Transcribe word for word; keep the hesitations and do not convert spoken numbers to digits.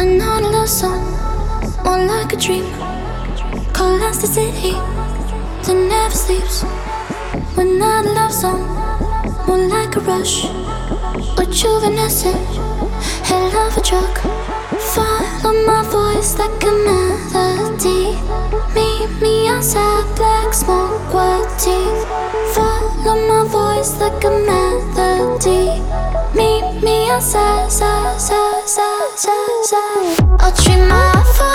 We're not a love song, more like a dream. Collapse the city that never sleeps. We're not a love song, more like a rush. Rejuvenescent, head of a truck. Follow my voice like a melody. Meet me outside, black smoke, white teeth. Follow my voice like a melody. Meet me outside, side, side, side, side, side. I'll treat my phone